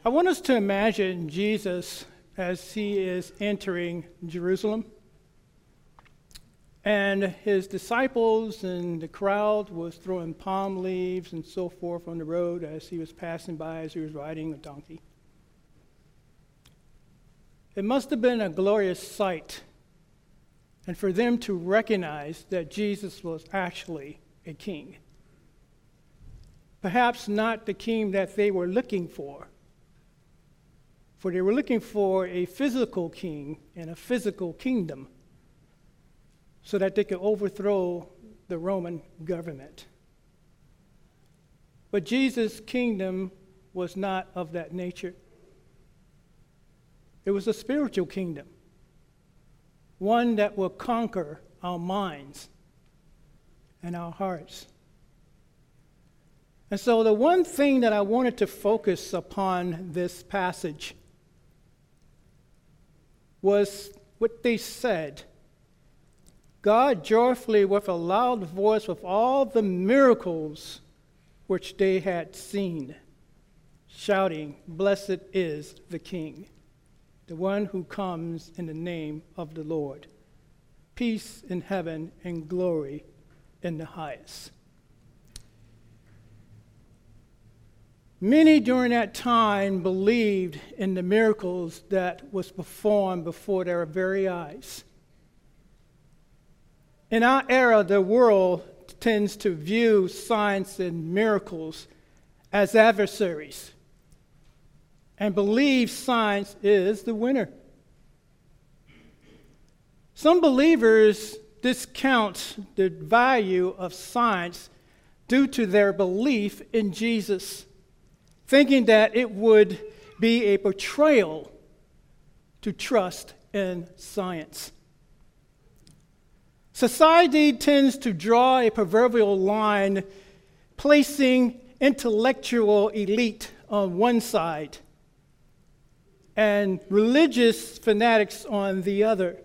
I want us to imagine Jesus as he is entering Jerusalem. And his disciples and the crowd was throwing palm leaves and so forth on the road as he was passing by, as he was riding a donkey. It must have been a glorious sight, and for them to recognize that Jesus was actually a king. Perhaps not the king that they were looking for they were looking for a physical king and a physical kingdom so that they could overthrow the Roman government. But Jesus' kingdom was not of that nature. It was a spiritual kingdom, one that will conquer our minds and our hearts. And so the one thing that I wanted to focus upon this passage was what they said. God joyfully, with a loud voice, with all the miracles which they had seen, shouting, "Blessed is the King, the one who comes in the name of the Lord. Peace in heaven and glory in the highest." Many during that time believed in the miracles that was performed before their very eyes. In our era, the world tends to view signs and miracles as adversaries and believe science is the winner. Some believers discount the value of science due to their belief in Jesus, thinking that it would be a betrayal to trust in science. Society tends to draw a proverbial line, placing intellectual elite on one side and religious fanatics on the other.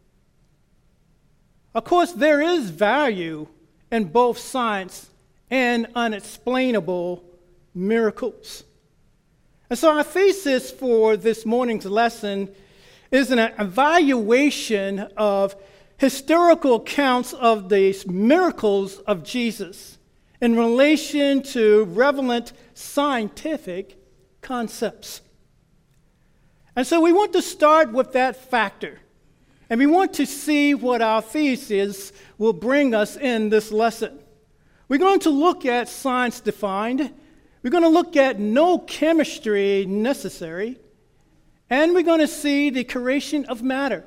Of course, there is value in both science and unexplainable miracles. And so our thesis for this morning's lesson is an evaluation of historical accounts of the miracles of Jesus in relation to relevant scientific concepts. And so we want to start with that factor. And we want to see what our thesis will bring us in this lesson. We're going to look at science defined. We're going to look at no chemistry necessary. And we're going to see the creation of matter,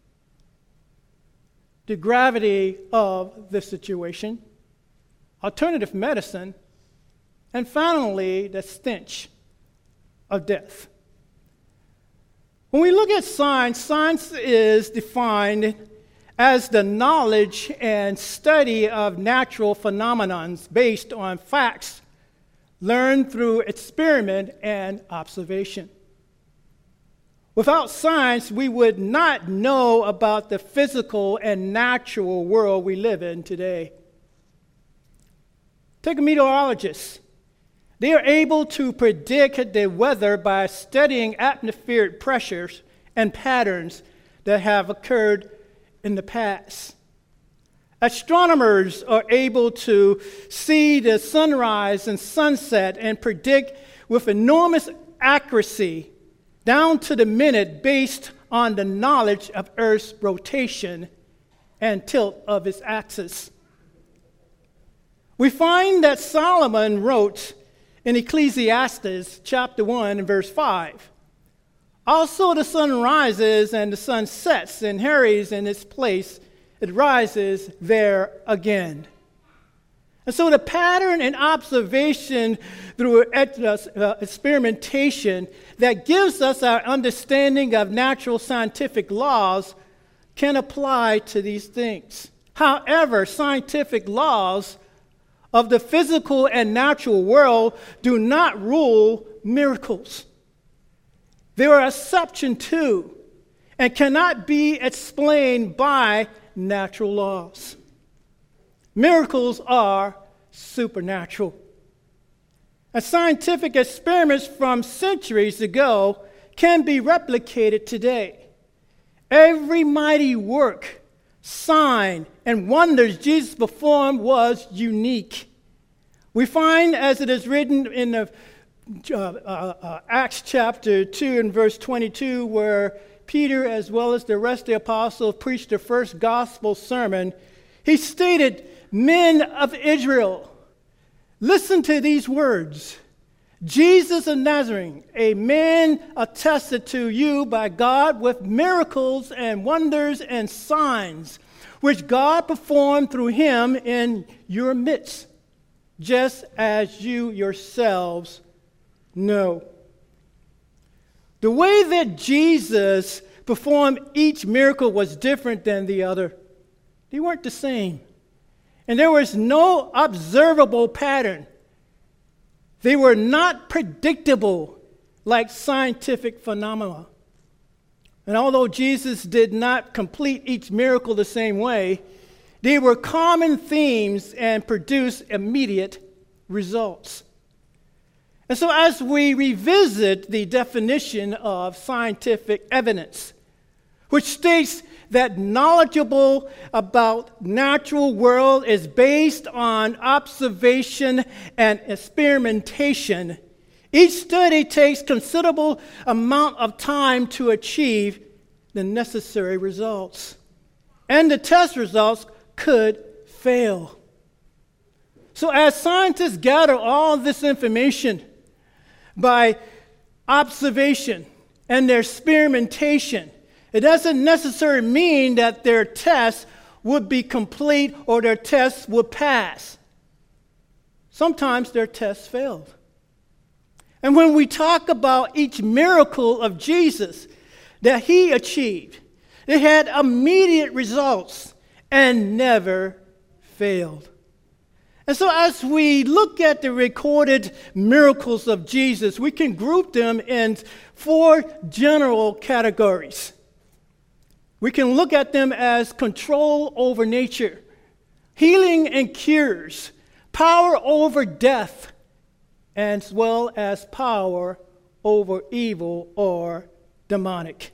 the gravity of the situation, alternative medicine, and finally, the stench of death. When we look at science, science is defined as the knowledge and study of natural phenomena based on facts learned through experiment and observation. Without science, we would not know about the physical and natural world we live in today. Take a meteorologist. They are able to predict the weather by studying atmospheric pressures and patterns that have occurred in the past. Astronomers are able to see the sunrise and sunset and predict with enormous accuracy down to the minute based on the knowledge of Earth's rotation and tilt of its axis. We find that Solomon wrote in Ecclesiastes chapter 1 and verse 5, "Also the sun rises and the sun sets and hurries in its place, it rises there again." And so the pattern and observation through experimentation that gives us our understanding of natural scientific laws can apply to these things. However, scientific laws of the physical and natural world do not rule miracles. They are an exception to and cannot be explained by natural laws. Miracles are supernatural. And scientific experiments from centuries ago can be replicated today. Every mighty work, sign, and wonders Jesus performed was unique. We find, as it is written in the Acts chapter 2 and verse 22, where Peter, as well as the rest of the apostles, preached the first gospel sermon, he stated, "Men of Israel, listen to these words. Jesus of Nazareth, a man attested to you by God with miracles and wonders and signs, which God performed through him in your midst, just as you yourselves know." The way that Jesus performed each miracle was different than the other. They weren't the same. And there was no observable pattern. They were not predictable like scientific phenomena. And although Jesus did not complete each miracle the same way, they were common themes and produced immediate results. And so as we revisit the definition of scientific evidence, which states that knowledgeable about natural world is based on observation and experimentation, each study takes considerable amount of time to achieve the necessary results. And the test results could fail. So as scientists gather all this information by observation and their experimentation, it doesn't necessarily mean that their tests would be complete or their tests would pass. Sometimes their tests failed. And when we talk about each miracle of Jesus that he achieved, it had immediate results and never failed. And so as we look at the recorded miracles of Jesus, we can group them in 4 general categories. We can look at them as control over nature, healing and cures, power over death, as well as power over evil or demonic.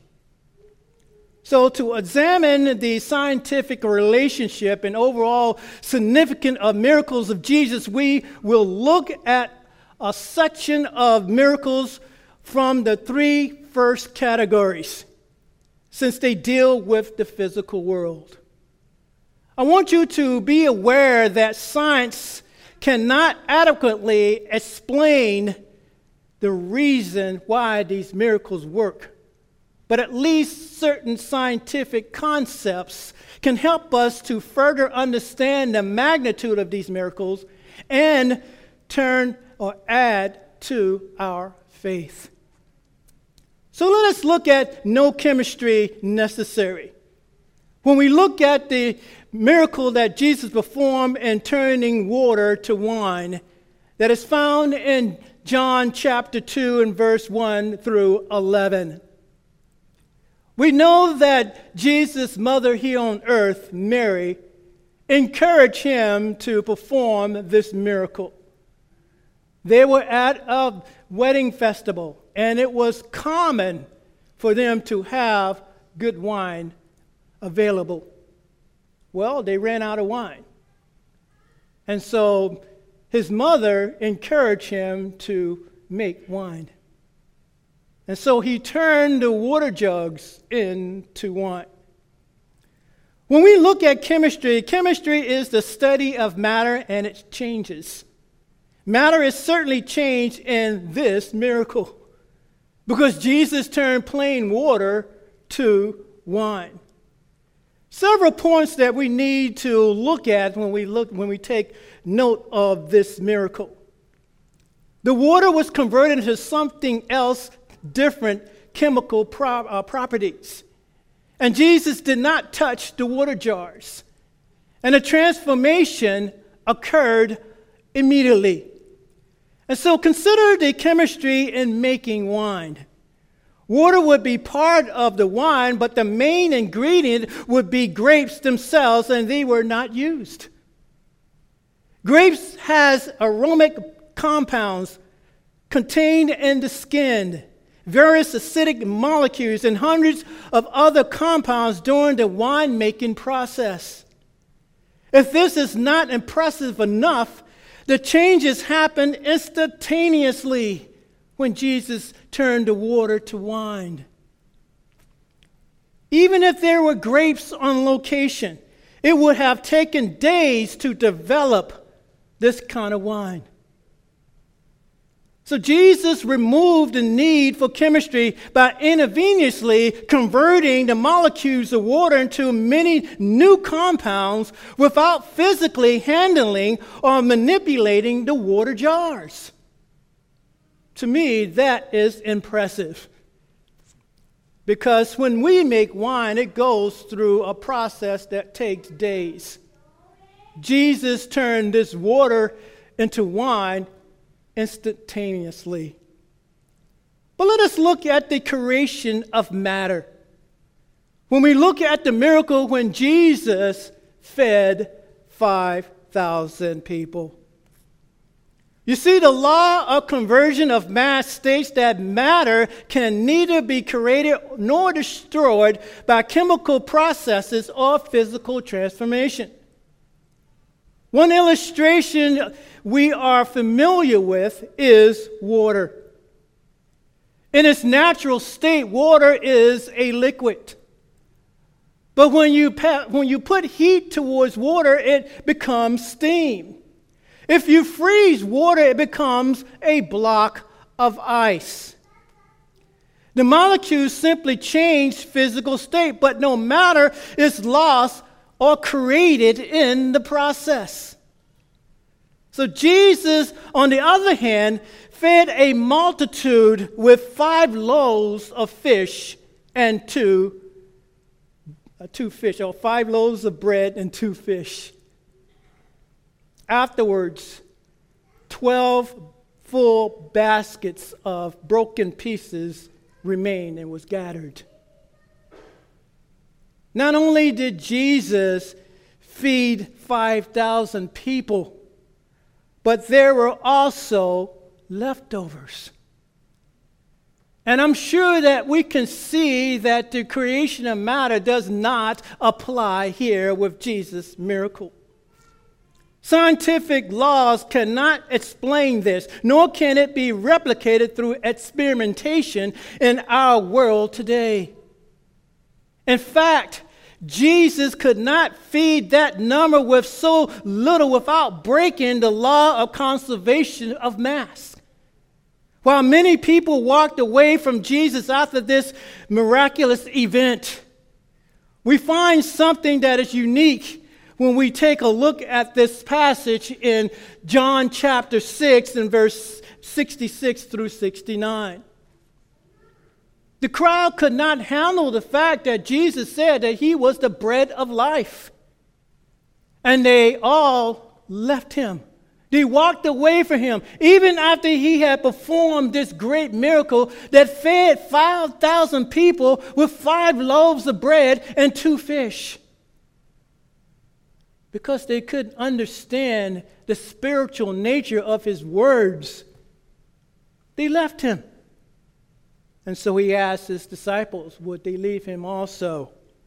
So to examine the scientific relationship and overall significance of miracles of Jesus, we will look at a section of miracles from the 3 first categories, since they deal with the physical world. I want you to be aware that science cannot adequately explain the reason why these miracles work. But at least certain scientific concepts can help us to further understand the magnitude of these miracles and turn or add to our faith. So let us look at no chemistry necessary. When we look at the miracle that Jesus performed in turning water to wine, that is found in John chapter 2 and verse 1 through 11. We know that Jesus' mother here on earth, Mary, encouraged him to perform this miracle. They were at a wedding festival, and it was common for them to have good wine available. Well, they ran out of wine. And so his mother encouraged him to make wine. And so he turned the water jugs into wine. When we look at chemistry, chemistry is the study of matter and its changes. Matter is certainly changed in this miracle because Jesus turned plain water to wine. Several points that we need to look at when we take note of this miracle. The water was converted into something else, different chemical properties. And Jesus did not touch the water jars. And the transformation occurred immediately. And so consider the chemistry in making wine. Water would be part of the wine, but the main ingredient would be grapes themselves, and they were not used. Grapes has aromatic compounds contained in the skin, various acidic molecules, and hundreds of other compounds during the wine-making process. If this is not impressive enough, the changes happened instantaneously when Jesus turned the water to wine. Even if there were grapes on location, it would have taken days to develop this kind of wine. So Jesus removed the need for chemistry by intravenously converting the molecules of water into many new compounds without physically handling or manipulating the water jars. To me, that is impressive. Because when we make wine, it goes through a process that takes days. Jesus turned this water into wine instantaneously. But let us look at the creation of matter. When we look at the miracle when Jesus fed 5,000 people. You see, the law of conversion of mass states that matter can neither be created nor destroyed by chemical processes or physical transformation. One illustration we are familiar with is water. In its natural state, water is a liquid. But when you put heat towards water, it becomes steam. If you freeze water, it becomes a block of ice. The molecules simply change physical state, but no matter is lost or created in the process. So Jesus, on the other hand, fed a multitude with 5 loaves of fish and two fish, or 5 loaves of bread and 2 fish. Afterwards, 12 full baskets of broken pieces remained and was gathered. Not only did Jesus feed 5,000 people, but there were also leftovers. And I'm sure that we can see that the creation of matter does not apply here with Jesus' miracle. Scientific laws cannot explain this, nor can it be replicated through experimentation in our world today. In fact, Jesus could not feed that number with so little without breaking the law of conservation of mass. While many people walked away from Jesus after this miraculous event, we find something that is unique when we take a look at this passage in John chapter 6 and verse 66 through 69. The crowd could not handle the fact that Jesus said that he was the bread of life. And they all left him. They walked away from him, even after he had performed this great miracle that fed 5,000 people with 5 loaves of bread and 2 fish. Because they couldn't understand the spiritual nature of his words, they left him. And so he asked his disciples, would they leave him also?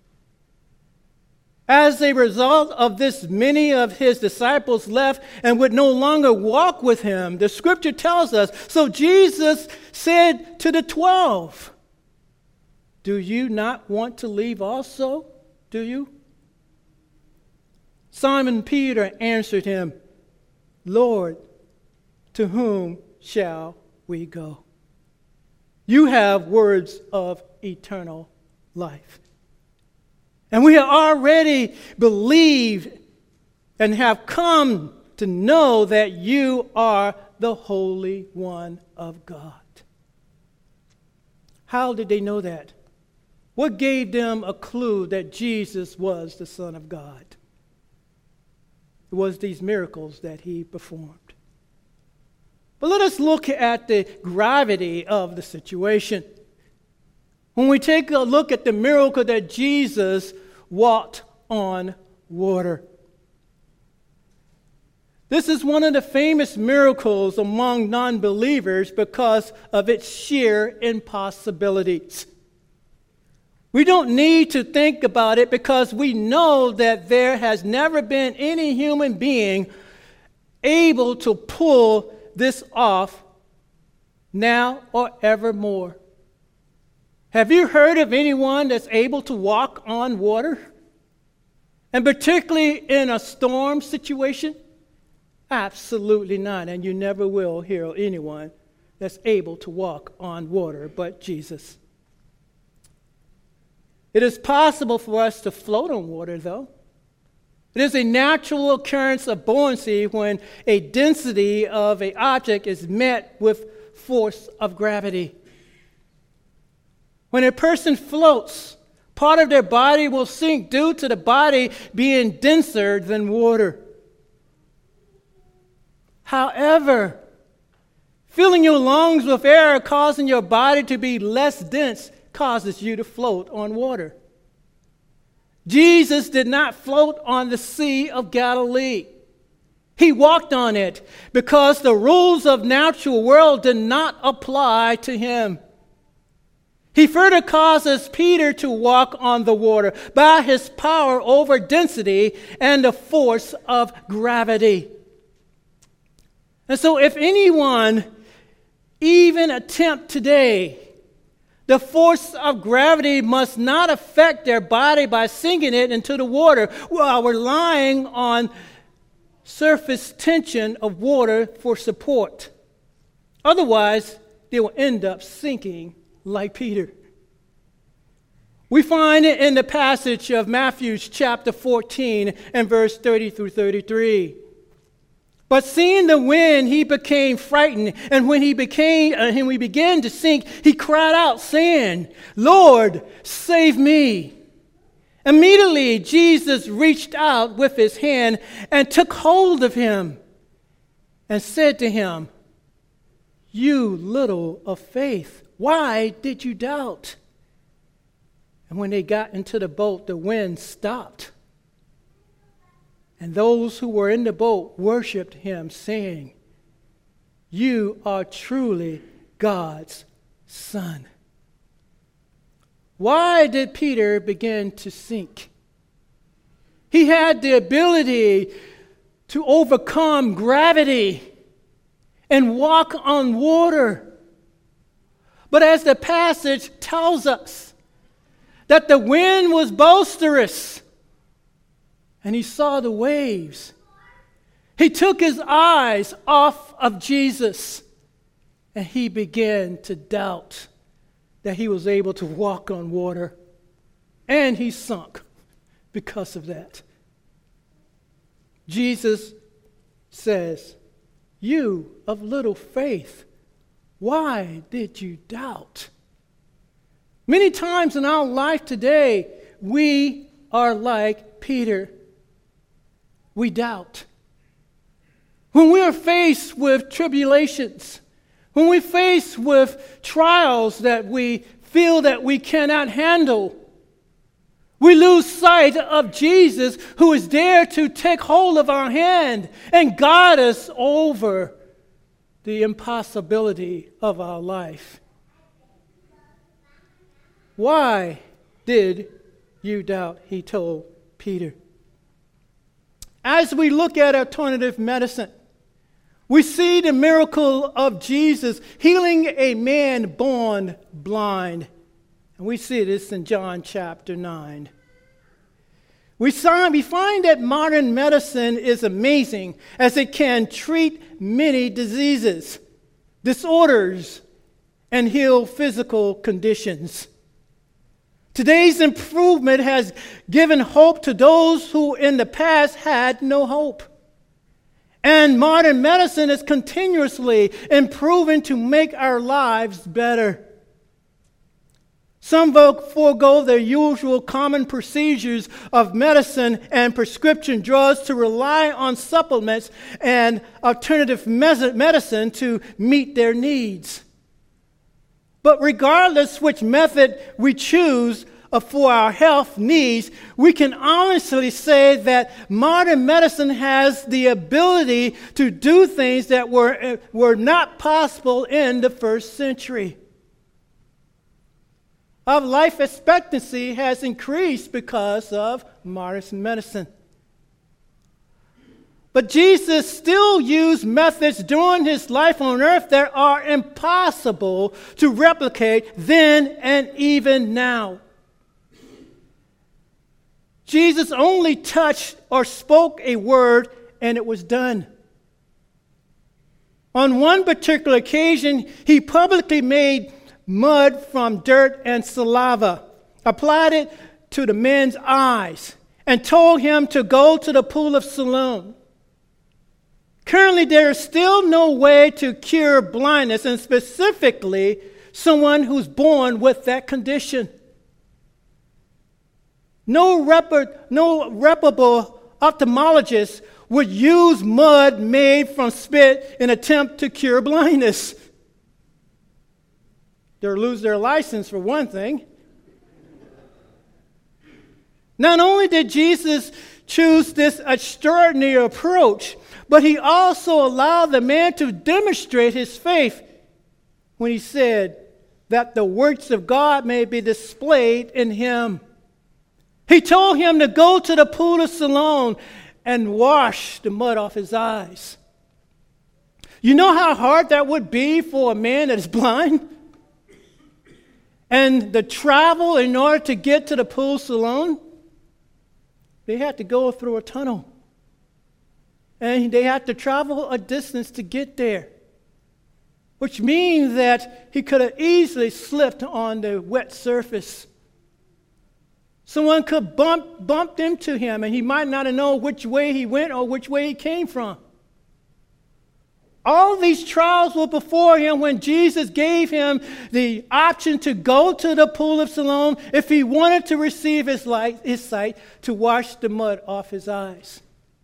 As a result of this, many of his disciples left and would no longer walk with him. The scripture tells us, so Jesus said to the 12, do you not want to leave also? Do you? Simon Peter answered him, Lord, to whom shall we go? You have words of eternal life. And we have already believed and have come to know that you are the Holy One of God. How did they know that? What gave them a clue that Jesus was the Son of God? It was these miracles that he performed. But let us look at the gravity of the situation. When we take a look at the miracle that Jesus walked on water. This is one of the famous miracles among non-believers because of its sheer impossibilities. We don't need to think about it because we know that there has never been any human being able to pull this off now or evermore. Have you heard of anyone that's able to walk on water? And particularly in a storm situation? Absolutely not. And you never will hear of anyone that's able to walk on water but Jesus. It is possible for us to float on water, though. It is a natural occurrence of buoyancy when a density of an object is met with force of gravity. When a person floats, part of their body will sink due to the body being denser than water. However, filling your lungs with air causing your body to be less dense causes you to float on water. Jesus did not float on the Sea of Galilee. He walked on it because the rules of natural world did not apply to him. He further causes Peter to walk on the water by his power over density and the force of gravity. And so if anyone even attempt today, the force of gravity must not affect their body by sinking it into the water while relying on surface tension of water for support. Otherwise, they will end up sinking like Peter. We find it in the passage of Matthew chapter 14 and verse 30 through 33. But seeing the wind, he became frightened, and when he began to sink, he cried out, saying, "Lord, save me." Immediately, Jesus reached out with his hand and took hold of him and said to him, "You little of faith, why did you doubt?" And when they got into the boat, the wind stopped. And those who were in the boat worshiped him, saying, "You are truly God's Son." Why did Peter begin to sink? He had the ability to overcome gravity and walk on water. But as the passage tells us, that the wind was boisterous, and he saw the waves. He took his eyes off of Jesus, and he began to doubt that he was able to walk on water, and he sunk because of that. Jesus says, "You of little faith, why did you doubt?" Many times in our life today, we are like Peter. We doubt. When we are faced with tribulations, when we're faced with trials that we feel that we cannot handle, we lose sight of Jesus, who is there to take hold of our hand and guide us over the impossibility of our life. Why did you doubt? He told Peter. As we look at alternative medicine, we see the miracle of Jesus healing a man born blind. And we see this in John chapter 9. We find that modern medicine is amazing as it can treat many diseases, disorders, and heal physical conditions. Today's improvement has given hope to those who in the past had no hope. And modern medicine is continuously improving to make our lives better. Some forego their usual common procedures of medicine and prescription drugs to rely on supplements and alternative medicine to meet their needs. But regardless which method we choose, for our health needs, we can honestly say that modern medicine has the ability to do things that were not possible in the first century. Our life expectancy has increased because of modern medicine. But Jesus still used methods during his life on earth that are impossible to replicate then and even now. Jesus only touched or spoke a word and it was done. On one particular occasion, he publicly made mud from dirt and saliva, applied it to the man's eyes, and told him to go to the pool of Siloam. Currently, there is still no way to cure blindness, and specifically someone who's born with that condition. No reputable ophthalmologist would use mud made from spit in an attempt to cure blindness. They'll lose their license for one thing. Not only did Jesus choose this extraordinary approach, but he also allowed the man to demonstrate his faith when he said that the works of God may be displayed in him. He told him to go to the pool of Siloam and wash the mud off his eyes. You know how hard that would be for a man that is blind? And the travel in order to get to the pool of Siloam, they had to go through a tunnel. And they had to travel a distance to get there, which means that he could have easily slipped on the wet surface. Someone could bump into him, and he might not have known which way he went or which way he came from. All these trials were before him when Jesus gave him the option to go to the pool of Siloam if he wanted to receive his sight to wash the mud off his eyes.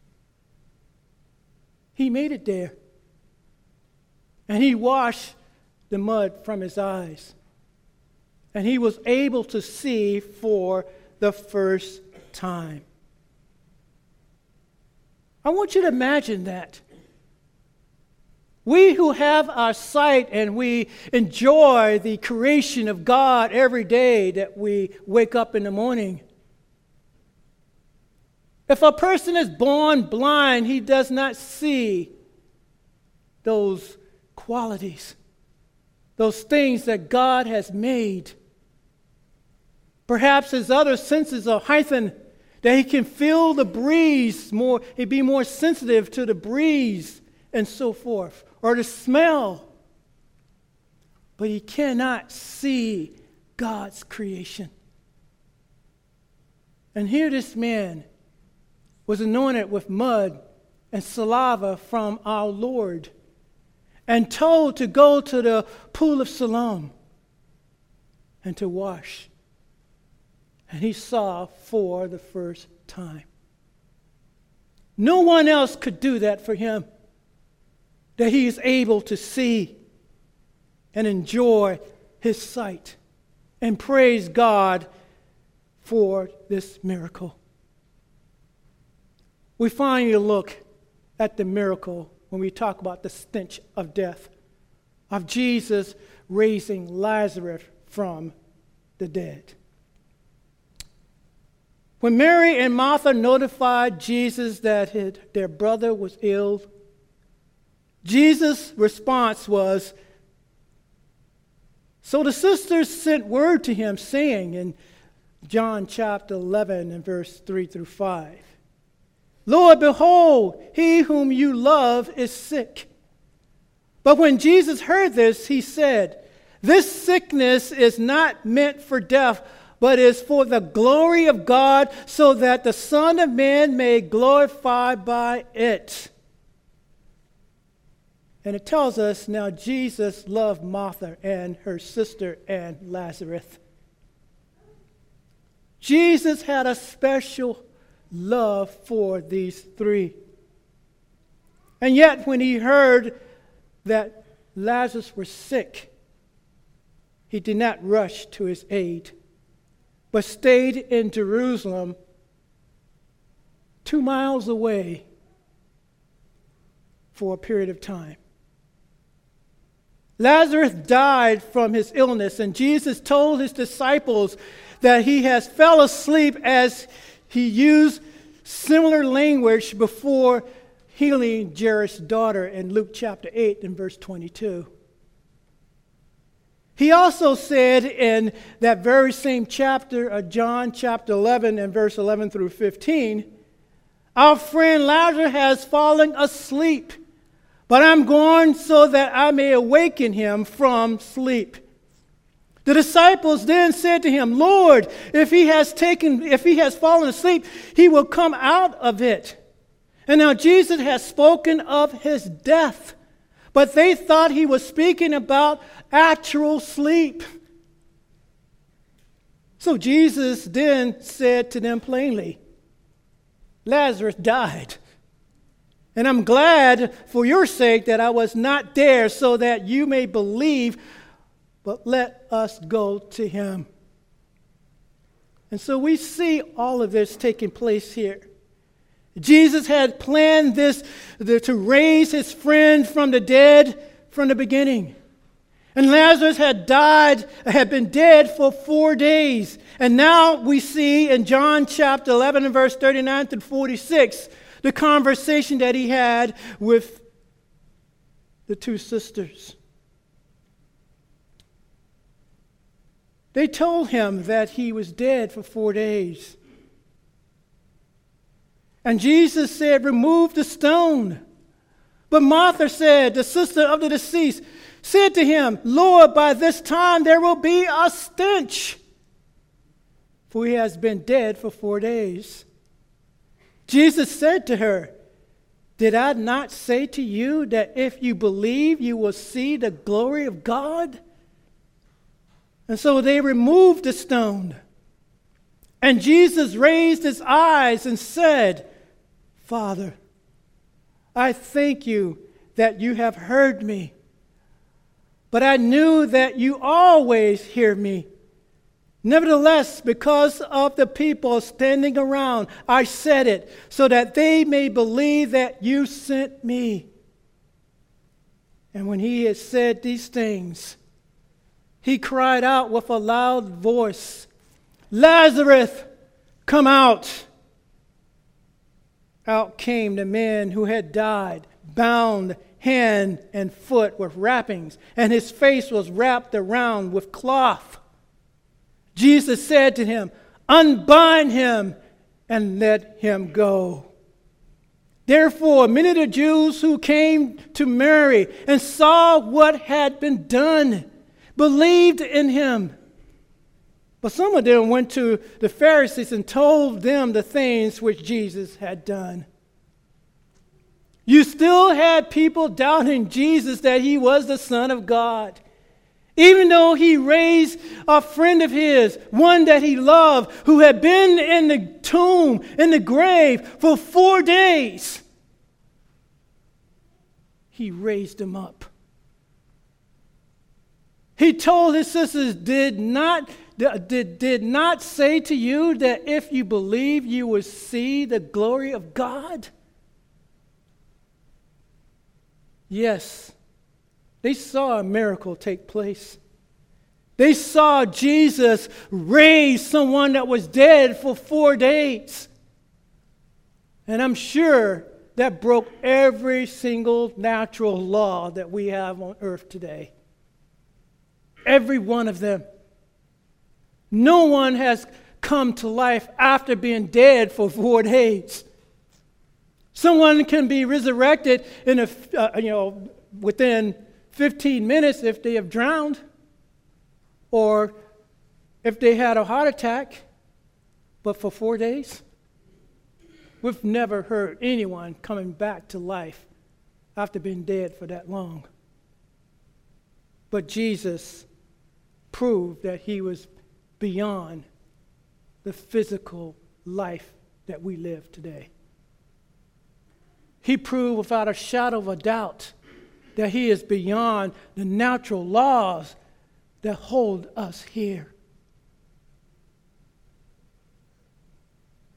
He made it there. And he washed the mud from his eyes. And he was able to see for the first time. I want you to imagine that. We who have our sight and we enjoy the creation of God every day that we wake up in the morning. If a person is born blind, he does not see those qualities, those things that God has made. Perhaps his other senses are heightened, that he can feel the breeze more, he'd be more sensitive to the breeze and so forth, or the smell. But he cannot see God's creation. And here this man was anointed with mud and saliva from our Lord and told to go to the pool of Siloam and to wash. And he saw for the first time. No one else could do that for him, that he is able to see and enjoy his sight and praise God for this miracle. We finally look at the miracle when we talk about the stench of death, of Jesus raising Lazarus from the dead. When Mary and Martha notified Jesus that their brother was ill, Jesus' response was, so the sisters sent word to him saying in John chapter 11 and verse 3 through 5, Lord, behold, he whom you love is sick. But when Jesus heard this, he said, this sickness is not meant for death, but is for the glory of God, so that the Son of Man may glorify by it. And it tells us now Jesus loved Martha and her sister and Lazarus. Jesus had a special love for these three. And yet when he heard that Lazarus was sick, he did not rush to his aid. but stayed in Jerusalem 2 miles away for a period of time. Lazarus died from his illness, and Jesus told his disciples that he has fell asleep as he used similar language before healing Jairus' daughter in Luke chapter 8 and verse 22. He also said in that very same chapter of John chapter 11 and verse 11 through 15, our friend Lazarus has fallen asleep, but I'm going so that I may awaken him from sleep. The disciples then said to him, Lord, if he has fallen asleep, he will come out of it. And now Jesus has spoken of his death, but they thought he was speaking about actual sleep. So Jesus then said to them plainly, Lazarus died. And I'm glad for your sake that I was not there so that you may believe, but let us go to him. And so we see all of this taking place here. Jesus had planned this to raise his friend from the dead from the beginning. And Lazarus had been dead for 4 days. And now we see in John chapter 11 and verse 39 to 46, the conversation that he had with the two sisters. They told him that he was dead for 4 days. And Jesus said, remove the stone. But Martha said, the sister of the deceased, said to him, Lord, by this time there will be a stench, for he has been dead for 4 days. Jesus said to her, did I not say to you that if you believe, you will see the glory of God? And so they removed the stone. And Jesus raised his eyes and said, Father, I thank you that you have heard me. But I knew that you always hear me. Nevertheless, because of the people standing around, I said it, so that they may believe that you sent me. And when he had said these things, he cried out with a loud voice, Lazarus, come out. Out came the man who had died, bound hand and foot with wrappings, and his face was wrapped around with cloth. Jesus said to him, unbind him and let him go. Therefore, many of the Jews who came to Mary and saw what had been done believed in him. But some of them went to the Pharisees and told them the things which Jesus had done. You still had people doubting Jesus that he was the Son of God. Even though he raised a friend of his, one that he loved, who had been in the tomb, in the grave for 4 days, he raised him up. He told his sisters, did not say to you that if you believe, you will see the glory of God? Yes. They saw a miracle take place. They saw Jesus raise someone that was dead for 4 days. And I'm sure that broke every single natural law that we have on earth today. Every one of them. No one has come to life after being dead for 4 days. Someone can be resurrected in within 15 minutes if they have drowned or if they had a heart attack, but for 4 days? We've never heard anyone coming back to life after being dead for that long. But Jesus proved that he was beyond the physical life that we live today. He proved without a shadow of a doubt that he is beyond the natural laws that hold us here.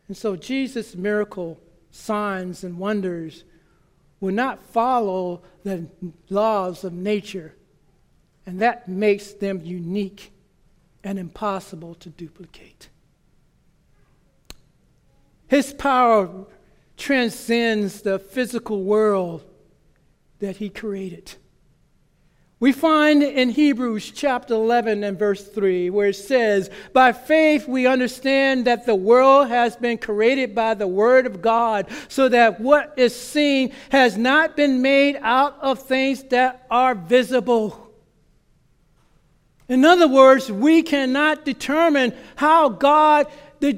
And so Jesus' miracle, signs, and wonders will not follow the laws of nature, and that makes them unique and impossible to duplicate. His power transcends the physical world that he created. We find in Hebrews chapter 11 and verse 3 where it says, "By faith we understand that the world has been created by the word of God, so that what is seen has not been made out of things that are visible." In other words, we cannot determine how God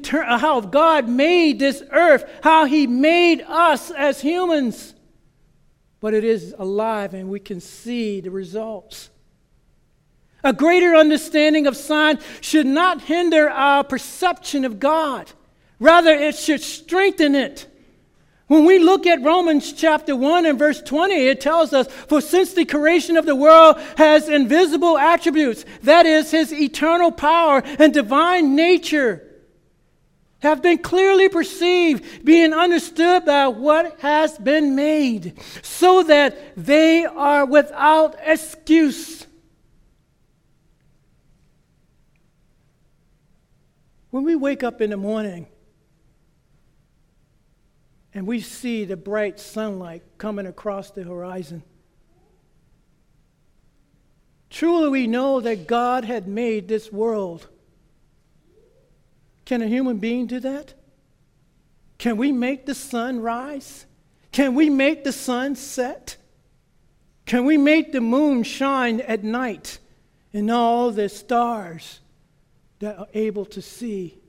made this earth, how he made us as humans. But it is alive and we can see the results. A greater understanding of science should not hinder our perception of God. Rather, it should strengthen it. When we look at Romans chapter 1 and verse 20, it tells us, "For since the creation of the world has invisible attributes, that is, his eternal power and divine nature, have been clearly perceived, being understood by what has been made, so that they are without excuse." When we wake up in the morning and we see the bright sunlight coming across the horizon, truly we know that God had made this world. Can a human being do that? Can we make the sun rise? Can we make the sun set? Can we make the moon shine at night and all the stars that are able to see?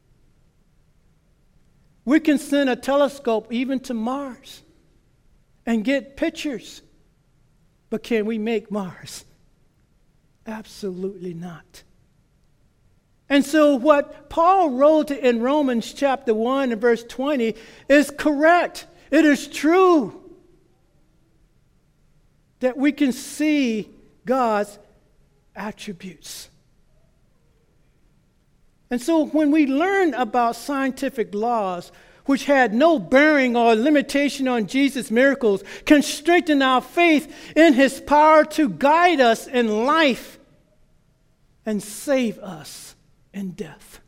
We can send a telescope even to Mars and get pictures. But can we make Mars? Absolutely not. And so what Paul wrote in Romans chapter 1 and verse 20 is correct. It is true that we can see God's attributes. And so when we learn about scientific laws, which had no bearing or limitation on Jesus' miracles, can strengthen our faith in his power to guide us in life and save us in death.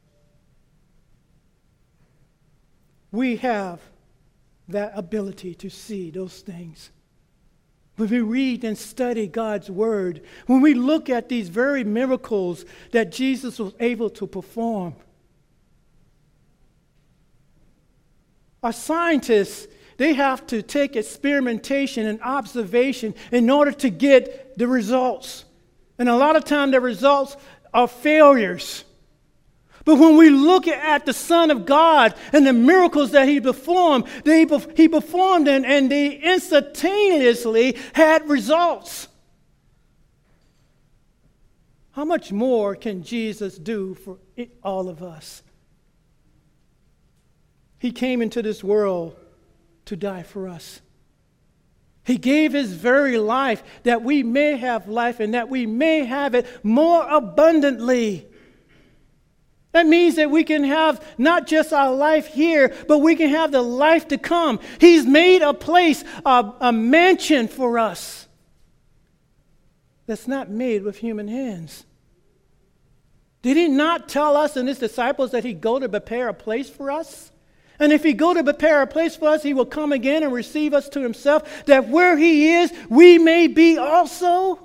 We have that ability to see those things. When we read and study God's word, when we look at these very miracles that Jesus was able to perform, our scientists, they have to take experimentation and observation in order to get the results. And a lot of times the results are failures. But when we look at the Son of God and the miracles that he performed, he performed and they instantaneously had results. How much more can Jesus do for all of us? He came into this world to die for us. He gave his very life that we may have life and that we may have it more abundantly. That means that we can have not just our life here, but we can have the life to come. He's made a place, a mansion for us that's not made with human hands. Did he not tell us and his disciples that he'd go to prepare a place for us? And if he go to prepare a place for us, he will come again and receive us to himself, that where he is, we may be also.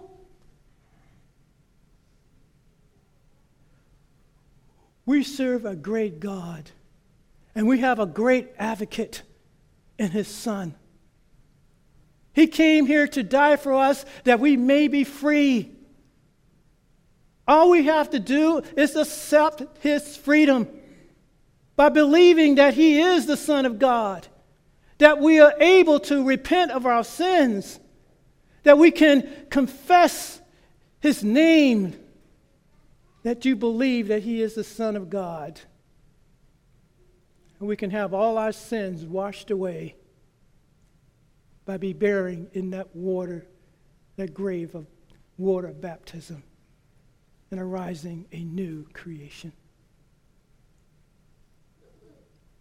We serve a great God, and we have a great advocate in his Son. He came here to die for us that we may be free. All we have to do is accept his freedom by believing that he is the Son of God, that we are able to repent of our sins, that we can confess his name, that you believe that he is the Son of God. And we can have all our sins washed away by be buried in that water, that grave of water baptism, and arising a new creation.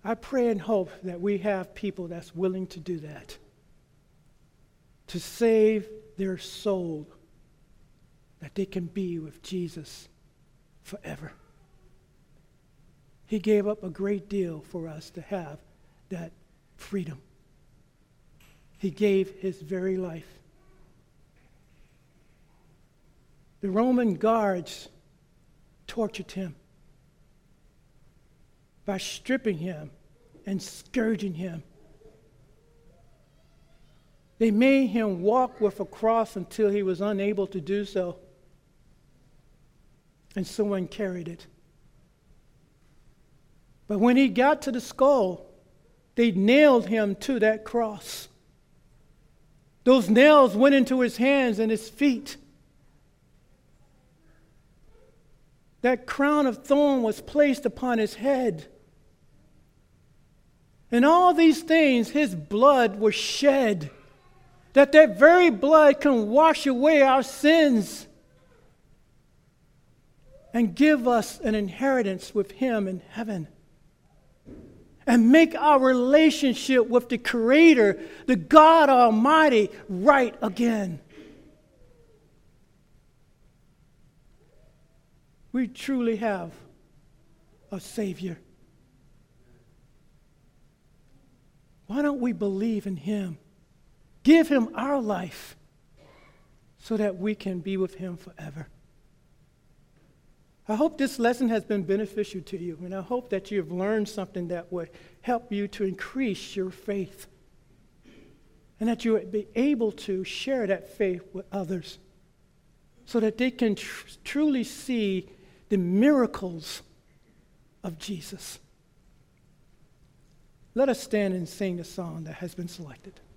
I pray and hope that we have people that's willing to do that, to save their soul, that they can be with Jesus forever. He gave up a great deal for us to have that freedom. He gave his very life. The Roman guards tortured him by stripping him and scourging him. They made him walk with a cross until he was unable to do so, and someone carried it. But when he got to the skull, they nailed him to that cross. Those nails went into his hands and his feet. That crown of thorn was placed upon his head. And all these things, his blood was shed, that very blood can wash away our sins and give us an inheritance with him in heaven, and make our relationship with the Creator, the God Almighty, right again. We truly have a Savior. Why don't we believe in him? Give him our life so that we can be with him forever. I hope this lesson has been beneficial to you, and I hope that you have learned something that would help you to increase your faith, and that you would be able to share that faith with others so that they can truly see the miracles of Jesus. Let us stand and sing the song that has been selected.